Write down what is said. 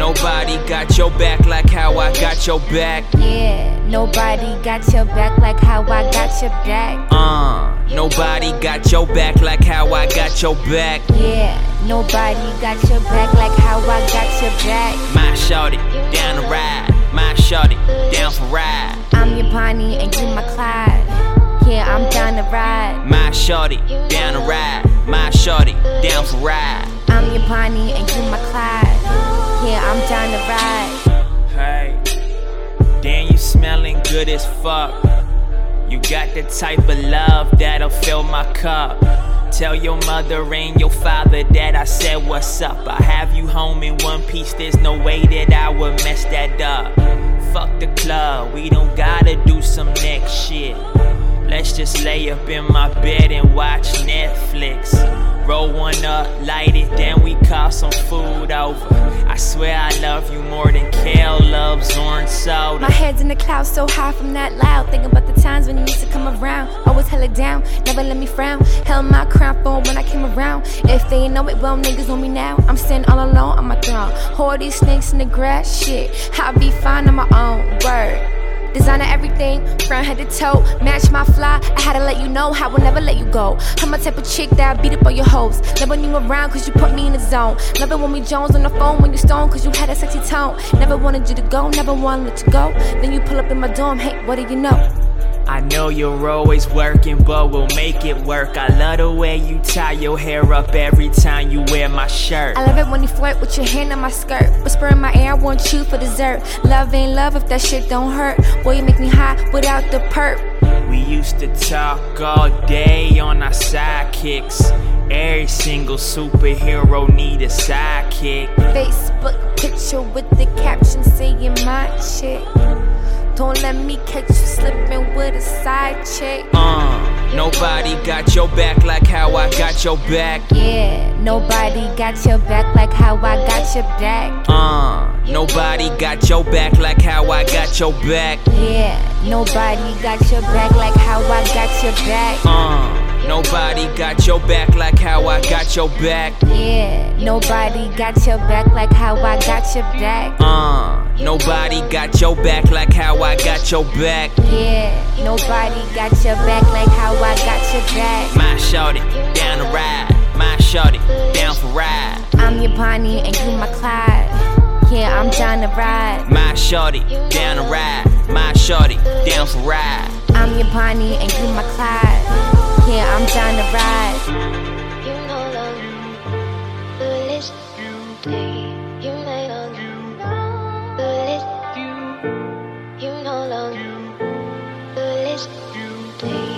nobody got your back like how I got your back. Yeah, nobody got your back like how I got your back. Nobody got your back like how I got your back. Yeah, nobody got your back like how I got your back. My shorty, down to ride. My shorty, down for ride. I'm your Bonnie and you my Clyde. Yeah, I'm down to ride. My shorty, down to ride. My shorty, down for ride. I'm your Bonnie and you my Clyde. Yeah, I'm down to ride. Hey, damn, you smelling good as fuck. You got the type of love that'll fill my cup. Tell your mother and your father that I said what's up. I have you home in one piece, there's no way that I would mess that up. Fuck the club, we don't gotta do some next shit. Let's just lay up in my bed and watch Netflix. Roll one up, light it, then we call some food over. I swear I love you more than Kale loves orange soda. My head's in the clouds so high from that loud. Thinking about the times when you used to come around. Always held it down, never let me frown. Held my crown for when I came around. If they ain't know it, well, niggas on me now. I'm standing all alone on my throne. All these snakes in the grass, shit. I'll be fine on my own, word. Designer everything, front head to toe, match my fly. I had to let you know I will never let you go. I'm my type of chick that I beat up on your hoes. Never knew around cause you put me in the zone. Never want me Jones on the phone when you stoned cause you had a sexy tone. Never wanted you to go, never wanted to let you go. Then you pull up in my dorm, hey, what do you know? I know you're always working, but we'll make it work. I love the way you tie your hair up every time you wear my shirt. I love it when you flirt with your hand on my skirt. Whisper in my ear, I want you for dessert. Love ain't love if that shit don't hurt. Boy, you make me high without the perp. We used to talk all day on our sidekicks. Every single superhero need a sidekick. Facebook picture with the caption saying my chick. Don't let me catch you slipping with a side chick. Nobody got your back like how I got your back. Yeah, nobody got your back like how I got your back. Nobody got your back like how I got your back. Yeah, nobody got your back like how I got your back. Nobody got your back like how I got your back. Yeah, nobody got your back like how I got your back. Nobody got your back like how I got your back. Yeah, nobody got your back like how I got your back. My shorty, down to ride. My shorty, down for ride. I'm your Bonnie and you my Clyde. Yeah, I'm down to ride. My shorty, down to ride. My shorty, down for ride. I'm your Bonnie and you my Clyde. Yeah, I'm down to ride. You know love, the list you made on the list you know love, the list you